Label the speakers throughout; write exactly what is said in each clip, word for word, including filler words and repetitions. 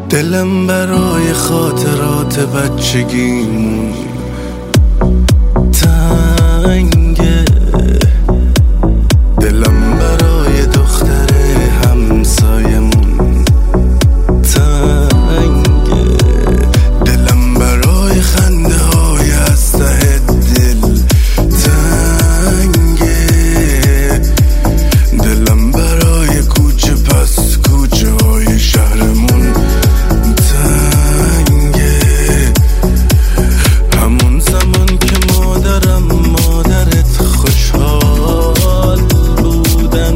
Speaker 1: دلم برای خاطرات بچگیمون تنگه، دلم برای دختر همسایمون تنگه، دلم برای خنده های از ته دل تنگه، دلم برای کوچه پس کوچه های شهرمون تنگه. همون زمان که مادرم مادرت خوشحال بودن،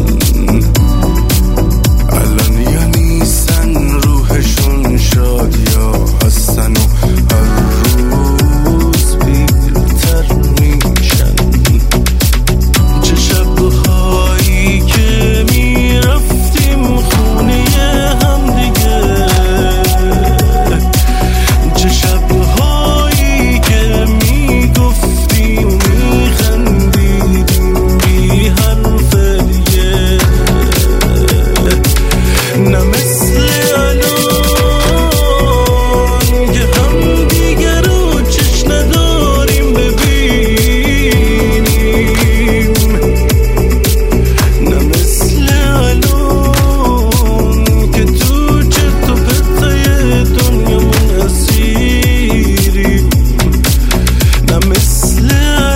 Speaker 1: الان یا نیستن، روحشون شاد یا هستن و هر روز پیرتر میشن. چه شبهایی که میرفتیم خونه هم دیگه، چه شبهایی که میگفتیم میخندیدیم بی حرف دیگه. نه مثل الان که هم دیگه رو چشم نداریم ببینیم، نه مثل الان که تو چرت و پرتای دنیامون اسیریم، نه مثل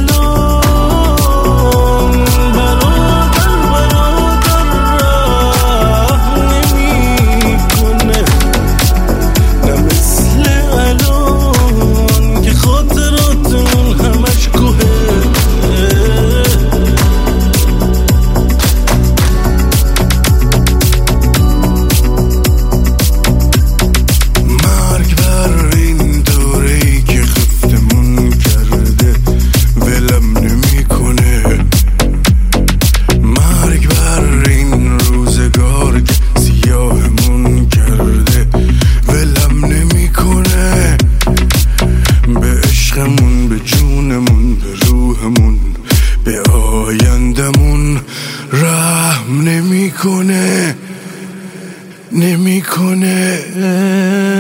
Speaker 1: الان برادر برادر رحم نمیکنه، نه مثل الان که خاطراتمون همش کوهه. مرگ بر این دوره‌ای که خفتمون کرده ولم نمیکنه، مرگ بر این روزگار که سیاهمون کرده ولم نمیکنه، به عشقمون، به جونمون، به روحمون، به آیندمون رحم نمیکنه نمیکنه.